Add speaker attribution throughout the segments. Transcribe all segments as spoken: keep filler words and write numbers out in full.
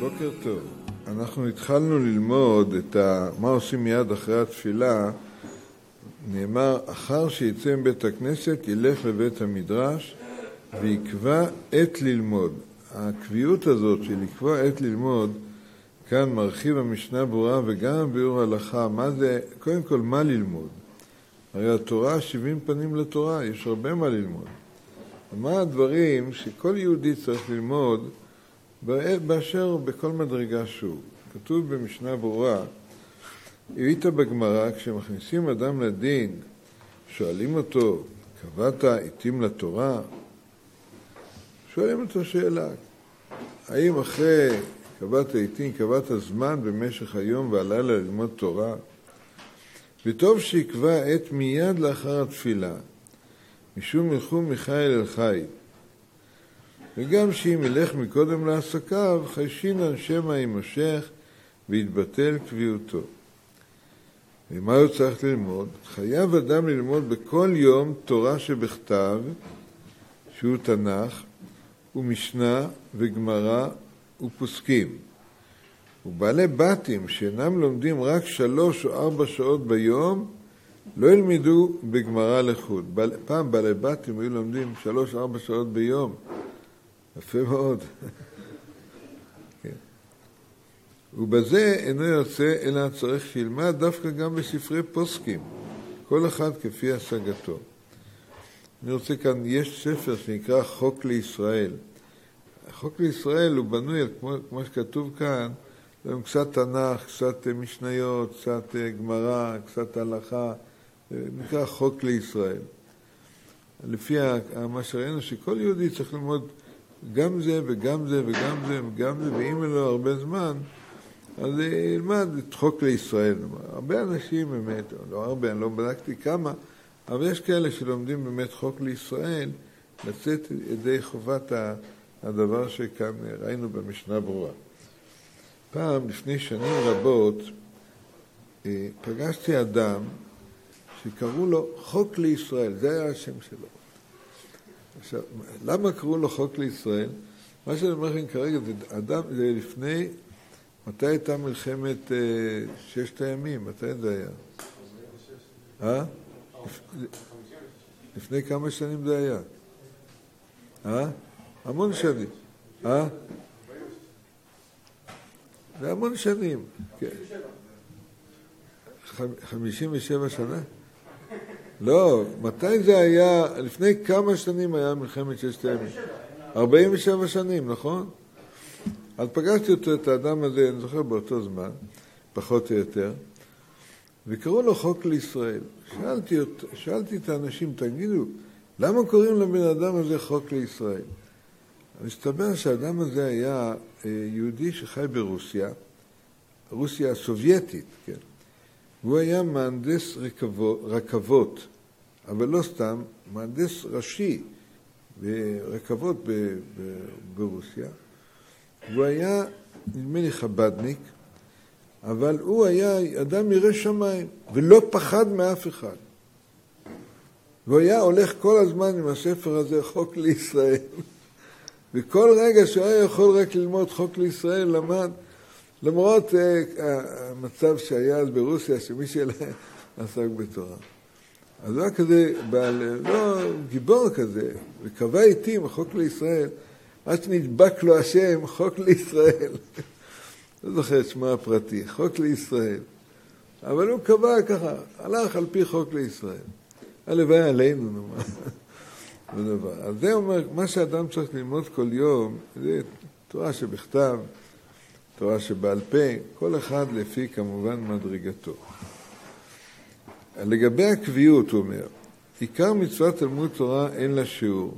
Speaker 1: בוקר טוב. אנחנו התחלנו ללמוד את ה... מה עושים מיד אחרי התפילה. נאמר, אחר שיצא מבית הכנסת ילך לבית המדרש ויקבע עת ללמוד. הקביעות הזאת של לקבוע עת ללמוד, כאן מרחיב המשנה ברורה וגם ביאור הלכה. מה זה, קודם כל, מה ללמוד? הרי התורה, שבעים פנים לתורה, יש הרבה מה ללמוד. מה הדברים שכל יהודי צריך ללמוד באשר בכל מדרגה שהוא? כתוב במשנה ברורה, הראית בגמרא, כשמכניסים אדם לדין, שואלים אותו, קבעת עתים לתורה? שואלים אותו שאלה, האם אחרי קבעת עתים, קבעת זמן במשך היום והלילה ללמוד תורה? וטוב שיקבע עת מיד לאחר התפילה, משום ילכו מחיל אל חיל. וגם שאם ילך מקודם לעסקיו, חיישינן שמא יימשך ויתבטל קביעותו. ומה הוא צריך ללמוד? חייב אדם ללמוד בכל יום תורה שבכתב, שהוא תנ"ך, ומשנה וגמרא ופוסקים. ובעלי בתים שאינם לומדים רק שלוש או ארבע שעות ביום, לא ילמדו בגמרא לחוד. פעם בעלי בתים היו לומדים שלוש או ארבע שעות ביום. יפה מאוד. כן. ובזה אינו יוצא אלא צריך שילמד דווקא גם בספרי פוסקים, כל אחד כפי השגתו. אני רוצה כאן, יש ספר שנקרא חוק לישראל. החוק לישראל הוא בנוי, כמו, כמו שכתוב כאן, קצת תנ"ך, קצת משניות, קצת גמרא, קצת הלכה, נקרא חוק לישראל. לפי מה שראינו שכל יהודי צריך ללמוד גם זה וגם זה וגם זה וגם זה, ואם אין לו הרבה זמן, אז ילמד את חוק לישראל. הרבה אנשים באמת, לא הרבה, אני לא בדקתי כמה, אבל יש כאלה שלומדים באמת חוק לישראל, לצאת ידי חובת הדבר שכאן ראינו במשנה ברורה. פעם, לפני שנים רבות, פגשתי אדם שקראו לו חוק לישראל, זה היה השם שלו. עכשיו, למה קראו לו חוק לישראל? מה שאני אומר לכם כרגע, זה אדם, זה לפני, מתי הייתה מלחמת אה, ששת הימים? מתי זה היה? אה? לפני כמה שנים זה היה? אה? המון שנים. אה? זה המון שנים. חמישים ושבע שנה? לא, מתי זה היה? לפני כמה שנים היה מלחמת ששת הימים? ארבעים ושבע שנים, נכון? אז פגשתי אותו, את האדם הזה, אני זוכר באותו זמן, פחות או יותר, וקראו לו חוק לישראל. שאלתי, שאלתי את האנשים, תגידו, למה קוראים לבן אדם הזה חוק לישראל? מסתבר שהאדם הזה היה יהודי שחי ברוסיה, רוסיה הסובייטית, כן? והוא היה מהנדס רכבות, רכבות, אבל לא סתם, מהנדס ראשי ברכבות ב, ב, ברוסיה. הוא היה, נדמה לי, חבדניק, אבל הוא היה אדם ירא שמיים, ולא פחד מאף אחד. והוא היה הולך כל הזמן עם הספר הזה, חוק לישראל. וכל רגע שהוא היה יכול רק ללמוד חוק לישראל, למד, למרות uh, המצב שהיה אז ברוסיה, שמי שלהם עסק בתורה. אז הוא היה כזה, בעל, לא, גיבור כזה, וקבע איתי עם החוק לישראל, עד שנדבק לו השם, חוק לישראל. לא זוכר את שמה הפרטי, חוק לישראל. אבל הוא קבע ככה, הלך על פי חוק לישראל. הלוואי עלינו, נאמר. אז זה אומר, מה שאדם צריך ללמוד כל יום, זה תורה שבכתב, תורה שבעל פה, כל אחד לפי כמובן מדרגתו. לגבי הקביעות, הוא אומר, עיקר מצוות תלמוד תורה אין לה שיעור.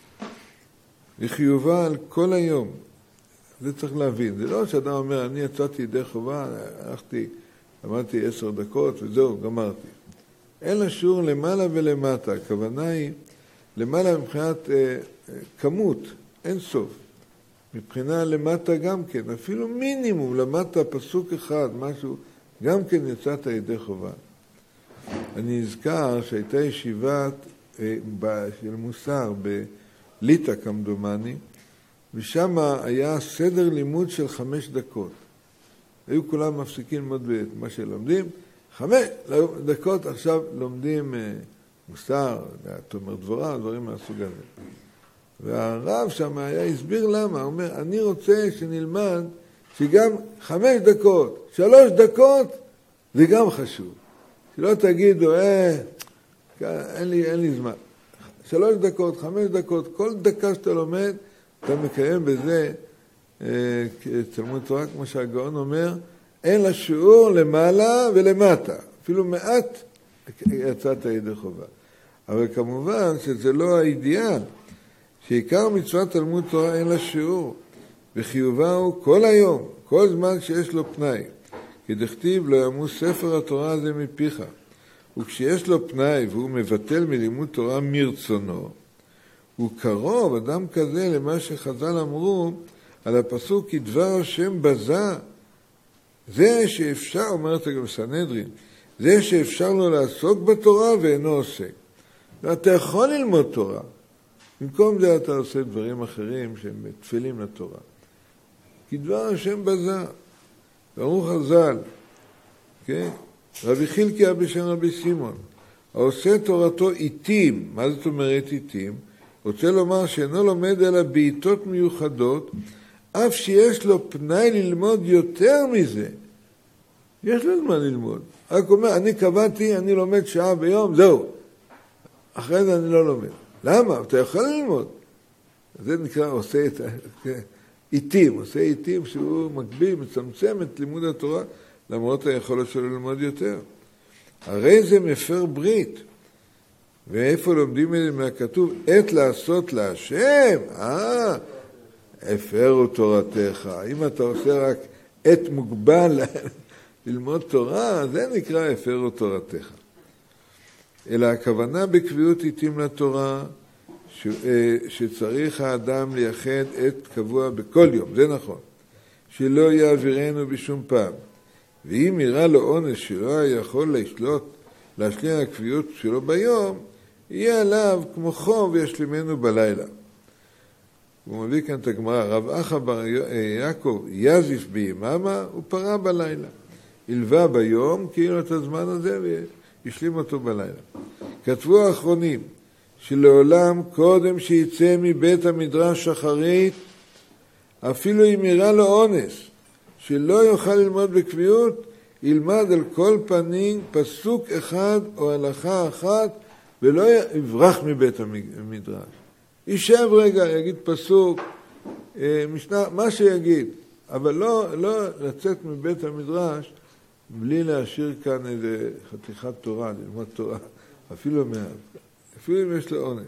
Speaker 1: וחיובה על כל היום. זה צריך להבין. זה לא שאדם אומר, אני יצאתי ידי חובה, הלכתי, למדתי עשר דקות וזהו, גמרתי. אין לה שיעור למעלה ולמטה. הכוונה היא, למעלה מבחינת אה, כמות, אין סוף. מבחינה למטה גם כן, אפילו מינימום למטה פסוק אחד, משהו, גם כן יצאת ידי חובה. אני נזכר שהייתה ישיבת אה, של מוסר בליטא כמדומני, ושם היה סדר לימוד של חמש דקות. היו כולם מפסיקים ללמוד את מה שלומדים. חמש דקות עכשיו לומדים מוסר, תומר דבורה, דברים מהסוג הזה. והרב שם היה הסביר למה. הוא אומר, אני רוצה שנלמד שגם חמש דקות, שלוש דקות, זה גם חשוב. שלא תגידו, אה, אין לי, אין לי זמן. שלוש דקות, חמש דקות, כל דקה שאתה לומד, אתה מקיים בזה, תלמוד תורה, כמו שהגאון אומר, אין לה שיעור למעלה ולמטה. אפילו מעט יצאת ידי חובה. אבל כמובן שזה לא האידיאל, שעיקר מצוות תלמוד תורה אין לה שיעור, וחיובה הוא כל היום, כל זמן שיש לו פנאי. כי דכתיב לא ימוס ספר התורה הזה מפיך. וכשיש לו פנאי והוא מבטל מלימוד תורה מרצונו, הוא קרוב, אדם כזה, למה שחז"ל אמרו על הפסוק, כי דבר השם בזה. זה שאפשר, אומרת גם סנהדרין, זה שאפשר לו לעסוק בתורה ואינו עוסק. ואתה יכול ללמוד תורה. במקום זה אתה עושה דברים אחרים שהם תפילים לתורה. כי דבר השם בזה. ואמרו חז"ל, כן? רבי חילקיה בשם רבי סימון, העושה תורתו עיתים. מה זאת אומרת עיתים? רוצה לומר שאינו לומד אלא בעיתות מיוחדות, אף שיש לו פנאי ללמוד יותר מזה. יש לו זמן ללמוד. רק אומר, אני קבעתי, אני לומד שעה ביום, זהו. אחרי זה אני לא לומד. למה? אתה יכול ללמוד. זה נקרא עושה את עיתים, עושה עיתים שהוא מקביל, מצמצם את לימוד התורה, למרות היכולת שלו ללמוד יותר. הרי זה מפר ברית. ואיפה לומדים את זה מהכתוב? עת לעשות להשם. אה, הפרו תורתך. אם אתה עושה רק עת מוגבל ללמוד תורה, זה נקרא הפרו תורתך. אלא הכוונה בקביעות עיתים לתורה, ש, שצריך האדם לייחד עת קבוע בכל יום, זה נכון. שלא יעבירנו בשום פעם. ואם יראה לו עונש שלא יכול לשלוט, להשלים הקביעות שלו ביום, יהיה עליו כמו חוב וישלימנו בלילה. הוא מביא כאן את הגמרא, רב אחא בר יעקב יזיף ביממה ופרה בלילה. הלווה ביום, כאילו את הזמן הזה וישלים אותו בלילה. כתבו האחרונים, שלעולם קודם שיצא מבית המדרש שחרית, אפילו אם יראה לו אונס, שלא יוכל ללמוד בקביעות, ילמד על כל פנים פסוק אחד או הלכה אחת, ולא יברח מבית המדרש. יישב רגע, יגיד פסוק, משנה, מה שיגיד, אבל לא, לא לצאת מבית המדרש, בלי להשאיר כאן איזה חתיכת תורה, ללמוד תורה, אפילו מעט, אפילו אם יש לו אונס.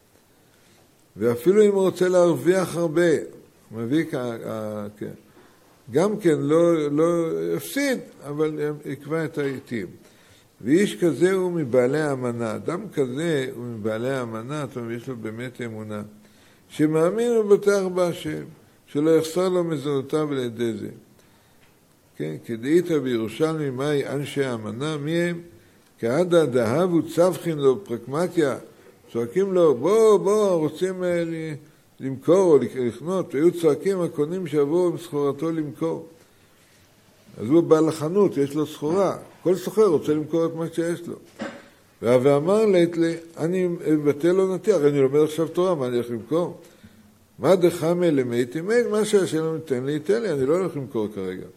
Speaker 1: ואפילו אם הוא רוצה להרוויח הרבה, הוא מביא כאן, כן. גם כן לא, לא יפסיד, אבל יקבע את העיתים. ואיש כזה הוא מבעלי האמנה. אדם כזה הוא מבעלי האמנה, זאת אומרת, יש לו באמת אמונה. שמאמין ובטח בהשם, שלא יחסר לו מזונותיו על ידי זה. כן, כדאית בירושלמי מהי אנשי האמנה, מי הם? כעדה דהבו צווחין לו פרקמטיה, צועקים לו, בוא, בוא, רוצים למכור או לקנות, והיו צועקים הקונים שיבואו עם סחורתו למכור. אז הוא בא לחנות, יש לו סחורה, כל סוחר רוצה למכור את מה שיש לו. ואמר לי, אני מבטל לו נתיח, אני לומד עכשיו תורה, מה אני הולך למכור? מה דחמי למייתי מייט, מה שהשם נותן לי, ייתן לי, אני לא הולך למכור כרגע.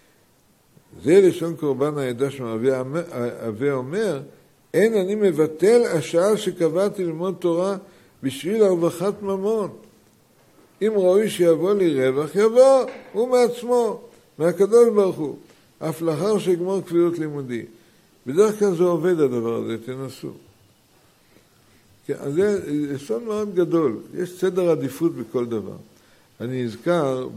Speaker 1: זה לשון קורבן העדה שמהווה אומר, אין אני מבטל השעה שקבעתי ללמוד תורה בשביל הרווחת ממון. אם ראוי שיבוא לי רווח, יבוא, הוא מעצמו, מהקדוש ברוך הוא, אף לאחר שגמור קביעות לימודי. בדרך כלל זה עובד הדבר הזה, תנסו. כן, אז זה יסוד מאוד גדול, יש סדר עדיפות בכל דבר. אני נזכר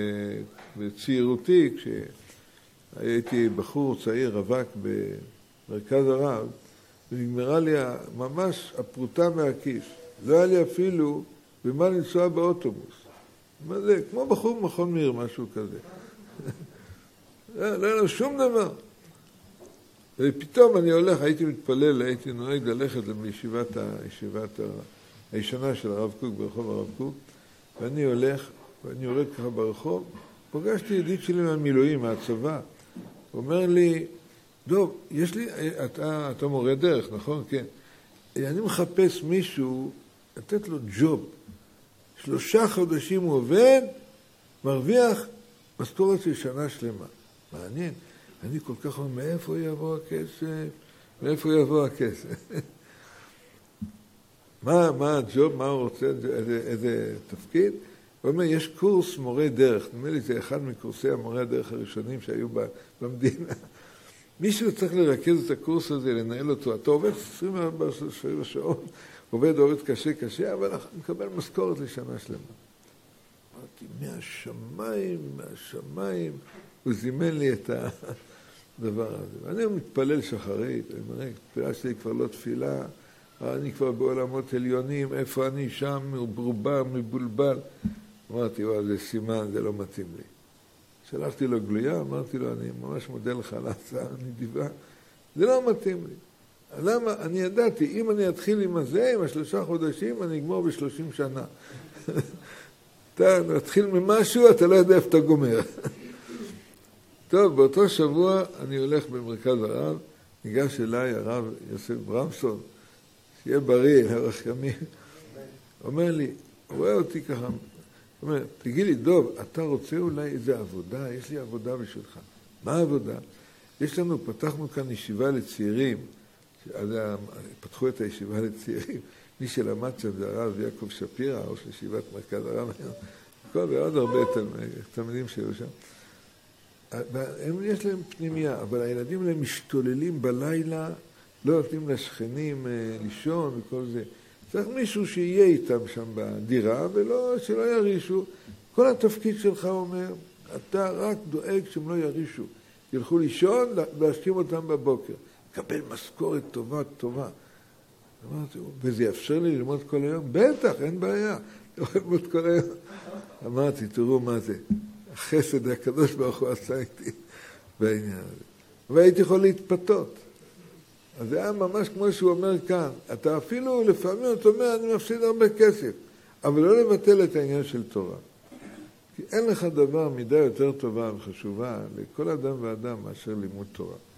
Speaker 1: בצעירותי, כשהייתי בחור צעיר רווק במרכז הרב, ונגמרה לי ממש הפרוטה מהכיס. לא היה לי אפילו במה לנסוע באוטובוס. מה זה? כמו בחור מכון מיר, משהו כזה. לא היה לו שום דבר. ופתאום אני הולך, הייתי מתפלל, הייתי נוהג ללכת לישיבת הישיבת הישנה של הרב קוק, ברחוב הרב קוק, ואני הולך, ואני יורד ככה ברחוב, פגשתי ידיד שלי מהמילואים, מהצבא. הוא אומר לי, דוב, יש לי, אתה, אתה מורה דרך, נכון? כן. אני מחפש מישהו, לתת לו ג'וב. שלושה חודשים הוא עובד, מרוויח משכורת של שנה שלמה. מעניין. אני כל כך אומר, מאיפה יבוא הכסף? מאיפה יבוא הכסף? מה, מה הג'וב, מה הוא רוצה, איזה, איזה תפקיד? הוא אומר, יש קורס מורה דרך. נדמה לי, זה אחד מקורסי המורה הדרך הראשונים שהיו במדינה. מישהו צריך לרכז את הקורס הזה, לנהל אותו. אתה עובד עשרים וארבע שעות, עובד עובד קשה קשה, אבל מקבל משכורת לשנה שלמה. אמרתי, מהשמיים, מהשמיים, הוא זימן לי את הדבר הזה. ואני מתפלל שחרית, אני אומר, התפילה שלי כבר לא תפילה, אני כבר בעולמות עליונים, איפה אני שם, מברובע, מבולבל. אמרתי, וואו, זה סימן, זה לא מתאים לי. שלחתי לו גלויה, אמרתי לו, אני ממש מודה לך על ההצעה הנדיבה, זה לא מתאים לי. למה? אני ידעתי, אם אני אתחיל עם הזה, עם השלושה חודשים, אני אגמור בשלושים שנה. אתה נתחיל ממשהו, אתה לא יודע איפה אתה גומר. טוב, באותו שבוע אני הולך במרכז הרב, ניגש אליי הרב יוסף ברמסון, שיהיה בריא, לאורך ימים. אומר לי, הוא רואה אותי ככה, אומר, תגיד לי, דוב, אתה רוצה אולי איזה עבודה? יש לי עבודה בשבילך. מה העבודה? יש לנו, פתחנו כאן ישיבה לצעירים, אז פתחו את הישיבה לצעירים, מי שלמד שם זה הרב יעקב שפירא, ראש ישיבת מרכז הרב, ועוד הרבה תלמידים שהיו שם. הם יש להם פנימיה, אבל הילדים האלה משתוללים בלילה, לא נותנים לשכנים לישון וכל זה. צריך מישהו שיהיה איתם שם בדירה, ולא, שלא ירישו. כל התפקיד שלך אומר, אתה רק דואג שהם לא ירישו. ילכו לישון, להשכים אותם בבוקר. קבל משכורת טובה, טובה. אמרתי, וזה יאפשר לי ללמוד כל היום? בטח, אין בעיה. ללמוד כל היום. אמרתי, תראו מה זה. החסד הקדוש ברוך הוא עשה איתי בעניין הזה. והייתי יכול להתפתות. אז זה היה ממש כמו שהוא אומר כאן, אתה אפילו לפעמים אתה אומר, אני מפסיד הרבה כסף, אבל לא לבטל את העניין של תורה. כי אין לך דבר מידה יותר טובה וחשובה לכל אדם ואדם מאשר לימוד תורה.